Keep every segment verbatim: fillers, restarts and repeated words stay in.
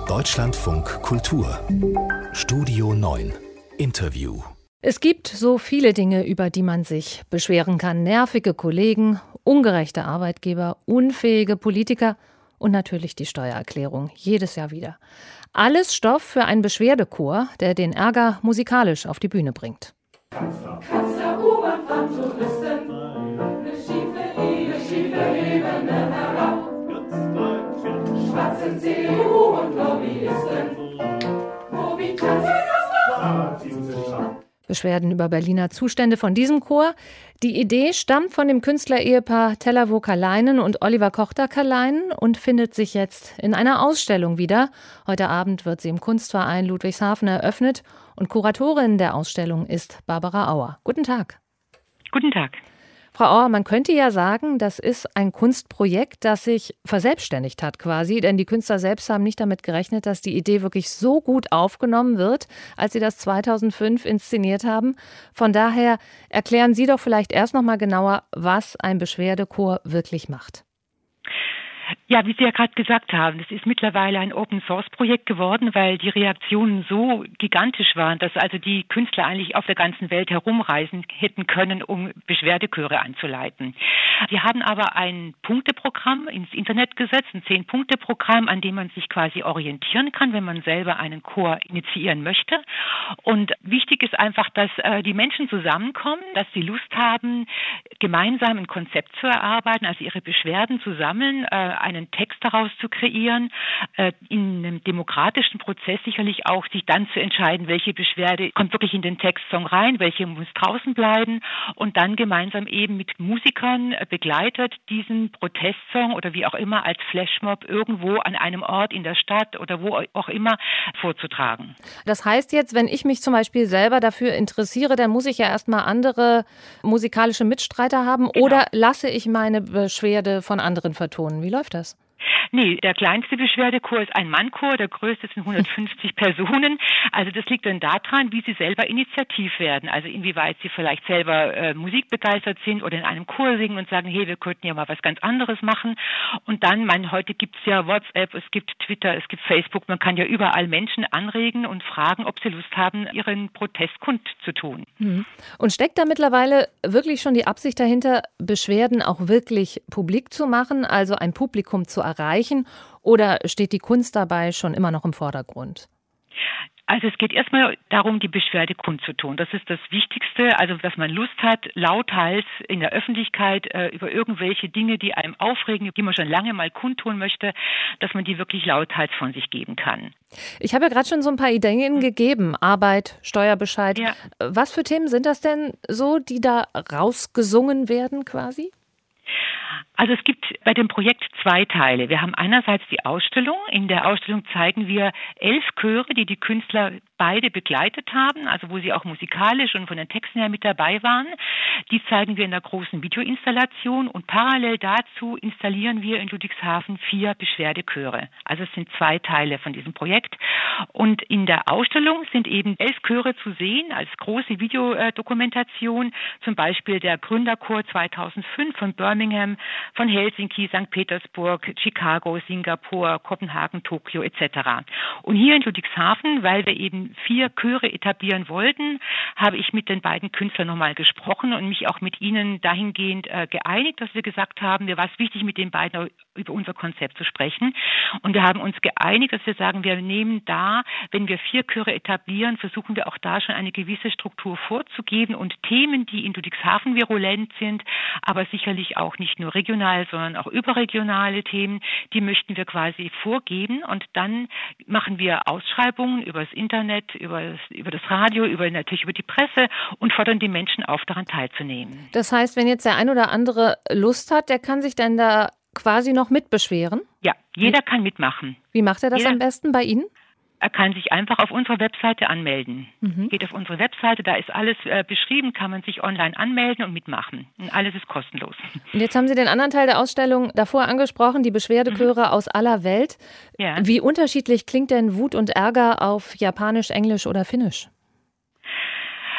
Deutschlandfunk Kultur Studio neun Interview. Es gibt so viele Dinge, über die man sich beschweren kann. Nervige Kollegen, ungerechte Arbeitgeber, unfähige Politiker und natürlich die Steuererklärung. Jedes Jahr wieder. Alles Stoff für einen Beschwerdechor, der den Ärger musikalisch auf die Bühne bringt. Kanzler, Kanzler, U-Bahn, fahren Touristen, eine schiefe Ehe, schiefe Ebene herab. Schwarze C D U und Lobbyisten, wo wie tanzen das noch? Beschwerden über Berliner Zustände von diesem Chor. Die Idee stammt von dem Künstlerehepaar Tellervoka-Leinen und Oliver Kochter-Leinen und findet sich jetzt in einer Ausstellung wieder. Heute Abend wird sie im Kunstverein Ludwigshafen eröffnet und Kuratorin der Ausstellung ist Barbara Auer. Guten Tag. Guten Tag. Frau Auer, man könnte ja sagen, das ist ein Kunstprojekt, das sich verselbstständigt hat quasi, denn die Künstler selbst haben nicht damit gerechnet, dass die Idee wirklich so gut aufgenommen wird, als sie das zweitausendfünf inszeniert haben. Von daher erklären Sie doch vielleicht erst noch mal genauer, was ein Beschwerdechor wirklich macht. Ja, wie Sie ja gerade gesagt haben, das ist mittlerweile ein Open-Source-Projekt geworden, weil die Reaktionen so gigantisch waren, dass also die Künstler eigentlich auf der ganzen Welt herumreisen hätten können, um Beschwerdechöre anzuleiten. Sie haben aber ein Punkteprogramm ins Internet gesetzt, ein Zehn-Punkte-Programm, an dem man sich quasi orientieren kann, wenn man selber einen Chor initiieren möchte. Und wichtig ist einfach, dass äh, die Menschen zusammenkommen, dass sie Lust haben, gemeinsam ein Konzept zu erarbeiten, also ihre Beschwerden zu sammeln, äh, einen Text daraus zu kreieren, äh, in einem demokratischen Prozess sicherlich auch sich dann zu entscheiden, welche Beschwerde kommt wirklich in den Textsong rein, welche muss draußen bleiben und dann gemeinsam eben mit Musikern äh, begleitet diesen Protestsong oder wie auch immer als Flashmob irgendwo an einem Ort in der Stadt oder wo auch immer vorzutragen. Das heißt jetzt, wenn ich mich zum Beispiel selber dafür interessiere, dann muss ich ja erstmal andere musikalische Mitstreiter haben, genau. Oder lasse ich meine Beschwerde von anderen vertonen? Wie läuft das? Nee, der kleinste Beschwerdechor ist ein Mannchor, der größte sind hundertfünfzig Personen. Also das liegt dann daran, wie sie selber initiativ werden. Also inwieweit sie vielleicht selber äh, musikbegeistert sind oder in einem Chor singen und sagen, hey, wir könnten ja mal was ganz anderes machen. Und dann, mein, heute gibt es ja WhatsApp, es gibt Twitter, es gibt Facebook. Man kann ja überall Menschen anregen und fragen, ob sie Lust haben, ihren Protest kundzutun. Und steckt da mittlerweile wirklich schon die Absicht dahinter, Beschwerden auch wirklich publik zu machen, also ein Publikum zu erreichen? Oder steht die Kunst dabei schon immer noch im Vordergrund? Also es geht erstmal darum, die Beschwerde kundzutun. Das ist das Wichtigste, also dass man Lust hat, lauthals in der Öffentlichkeit äh, über irgendwelche Dinge, die einem aufregen, die man schon lange mal kundtun möchte, dass man die wirklich lauthals von sich geben kann. Ich habe ja gerade schon so ein paar Ideen hm. gegeben, Arbeit, Steuerbescheid. Ja. Was für Themen sind das denn so, die da rausgesungen werden quasi? Also es gibt bei dem Projekt zwei Teile. Wir haben einerseits die Ausstellung. In der Ausstellung zeigen wir elf Chöre, die die Künstler beide begleitet haben, also wo sie auch musikalisch und von den Texten her mit dabei waren. Die zeigen wir in der großen Videoinstallation und parallel dazu installieren wir in Ludwigshafen vier Beschwerdechöre. Also es sind zwei Teile von diesem Projekt. Und in der Ausstellung sind eben elf Chöre zu sehen als große Videodokumentation, zum Beispiel der Gründerchor zweitausendfünf von Birmingham, von Helsinki, Sankt Petersburg, Chicago, Singapur, Kopenhagen, Tokio et cetera. Und hier in Ludwigshafen, weil wir eben vier Chöre etablieren wollten, habe ich mit den beiden Künstlern nochmal gesprochen und mich auch mit ihnen dahingehend äh, geeinigt, dass wir gesagt haben, mir war es wichtig, mit den beiden über unser Konzept zu sprechen. Und wir haben uns geeinigt, dass wir sagen, wir nehmen da, wenn wir vier Chöre etablieren, versuchen wir auch da schon eine gewisse Struktur vorzugeben und Themen, die in Ludwigshafen virulent sind, aber sicherlich auch nicht nur regional, sondern auch überregionale Themen, die möchten wir quasi vorgeben und dann machen wir Ausschreibungen über das Internet, über das, über das Radio, über natürlich über die Presse und fordern die Menschen auf, daran teilzunehmen. Das heißt, wenn jetzt der ein oder andere Lust hat, der kann sich dann da quasi noch mitbeschweren? Ja, jeder kann mitmachen. Wie macht er das jeder, am besten bei Ihnen? Er kann sich einfach auf unserer Webseite anmelden. Mhm. Geht auf unsere Webseite, da ist alles äh, beschrieben, kann man sich online anmelden und mitmachen. Und alles ist kostenlos. Und jetzt haben Sie den anderen Teil der Ausstellung davor angesprochen, die Beschwerdechöre mhm. aus aller Welt. Ja. Wie unterschiedlich klingt denn Wut und Ärger auf Japanisch, Englisch oder Finnisch?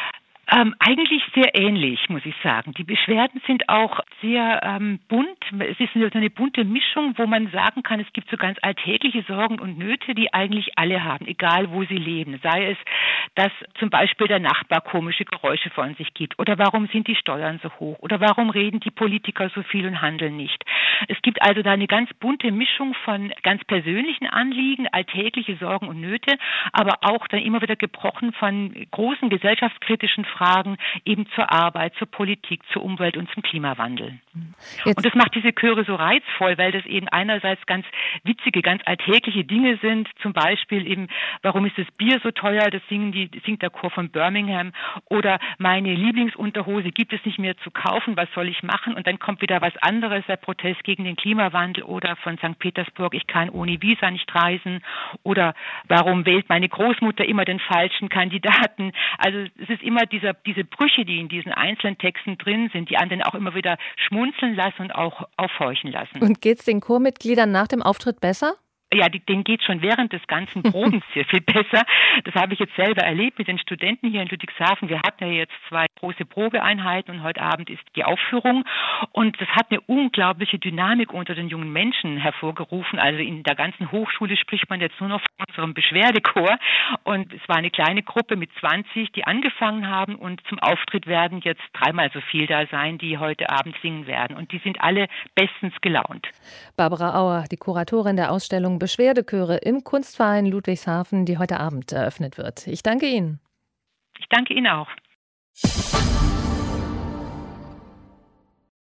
Ähm, eigentlich sehr ähnlich, muss ich sagen. Die Beschwerden sind auch sehr ähm, bunt. Es ist eine, eine bunte Mischung, wo man sagen kann, es gibt so ganz alltägliche Sorgen und Nöte, die eigentlich alle haben, egal wo sie leben. Sei es, dass zum Beispiel der Nachbar komische Geräusche von sich gibt oder warum sind die Steuern so hoch oder warum reden die Politiker so viel und handeln nicht. Es gibt also da eine ganz bunte Mischung von ganz persönlichen Anliegen, alltägliche Sorgen und Nöte, aber auch dann immer wieder gebrochen von großen gesellschaftskritischen Fragen eben zur Arbeit, zur Politik, zur Umwelt und zum Klimawandel. Jetzt. Und das macht diese Chöre so reizvoll, weil das eben einerseits ganz witzige, ganz alltägliche Dinge sind, zum Beispiel eben, warum ist das Bier so teuer, das singen die, singt der Chor von Birmingham, oder meine Lieblingsunterhose gibt es nicht mehr zu kaufen, was soll ich machen? Und dann kommt wieder was anderes, der Protest gegen den Klimawandel, oder von Sankt Petersburg, ich kann ohne Visa nicht reisen, oder warum wählt meine Großmutter immer den falschen Kandidaten? Also es ist immer dieser, diese Brüche, die in diesen einzelnen Texten drin sind, die einen auch immer wieder schmunzeln lassen und auch aufhorchen lassen. Und geht es den Chormitgliedern nach dem Auftritt besser? Ja, die, denen geht schon während des ganzen Probens sehr viel besser. Das habe ich jetzt selber erlebt mit den Studenten hier in Ludwigshafen. Wir hatten ja jetzt zwei große Probeeinheiten und heute Abend ist die Aufführung. Und das hat eine unglaubliche Dynamik unter den jungen Menschen hervorgerufen. Also in der ganzen Hochschule spricht man jetzt nur noch von unserem Beschwerdechor. Und es war eine kleine Gruppe mit zwanzig, die angefangen haben. Und zum Auftritt werden jetzt dreimal so viel da sein, die heute Abend singen werden. Und die sind alle bestens gelaunt. Barbara Auer, die Kuratorin der Ausstellung Beschwerdechöre im Kunstverein Ludwigshafen, die heute Abend eröffnet wird. Ich danke Ihnen. Ich danke Ihnen auch.